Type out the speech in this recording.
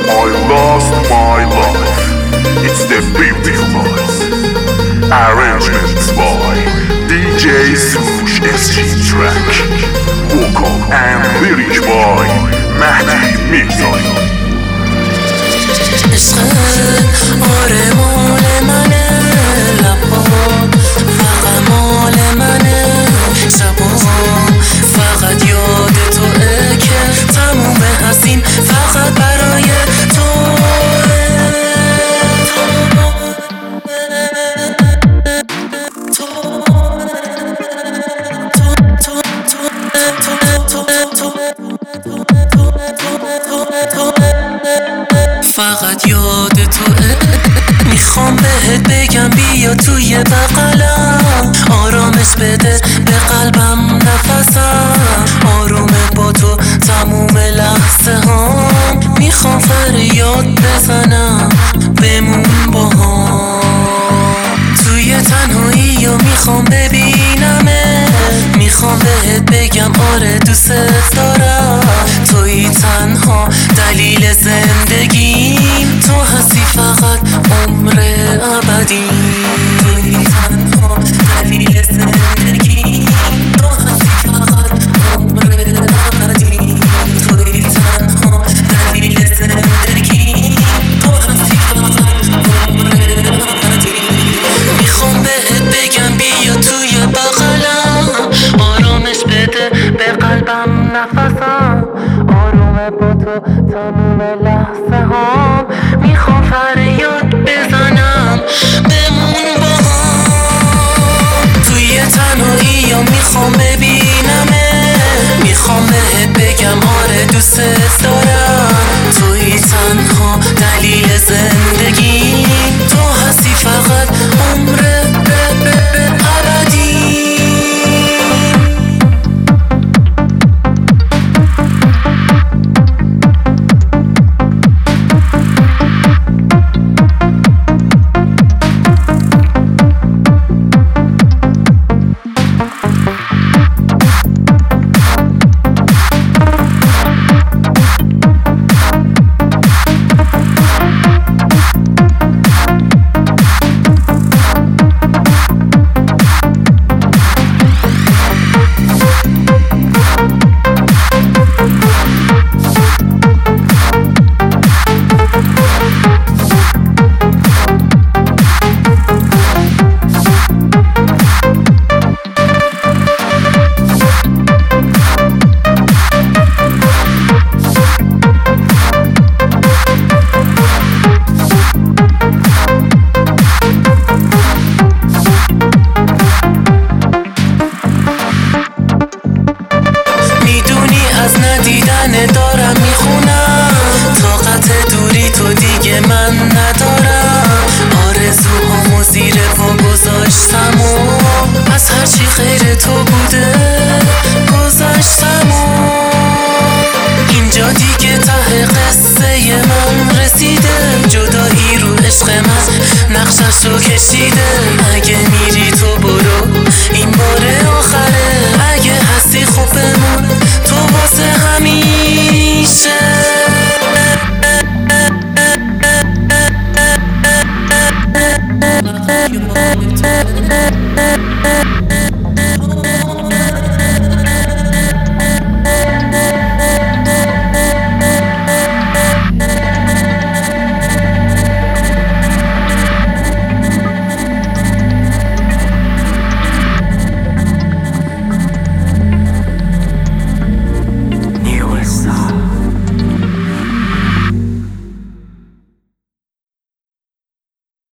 I lost my life. It's the beautiful voice. Arrangements by DJ Swoosh SG Track. Vocal and lyrics by Mahdi Mirzai. عشق آره مال منه، لبا فقط مال منه، شبا فقط یاد توه که تموم هستیم فقط برای فقط یاد توه. میخوام بهت بگم بیا توی بغلم، آرامش بده به قلبم نفسم، آرومه با تو تموم لحظه ها. میخوام فریاد بزنم بمون با هم توی تنهایی و میخوام ببینمه. میخوام بهت بگم آره دوست دارم، توی تنها دلیل زندگیم، تو هستی فقط عمر ابدی. توی تنها دلیل زندگیم، تو هستی فقط عمر ابدی. توی تنها دلیل زندگیم، تو هستی فقط عمر ابدی. میخوام بهت بگم بیا توی بغلم، آرامش بده به قلبم نفسم، آرومه با تو تموم لحظه هام. میخوام فریاد بزنم بمون با هم توی تنهایی یا میخوام ببینمه. میخوام بهت بگم آره دوست دارم، توی تنها دلیل زندگی، تو هستی فقط عمر ابدی. دارم میخونم طاقت دوری تو دیگه من ندارم، آرزوهامو زیر پا گذاشتم و از هرچی خیر تو بوده گذاشتم و اینجا دیگه ته قصه من رسیده. جدایی رو عشق من نقششو کشیده. اگه میری تو برو این بار آخره، اگه هستی خوب بمون تو واسه همیشه.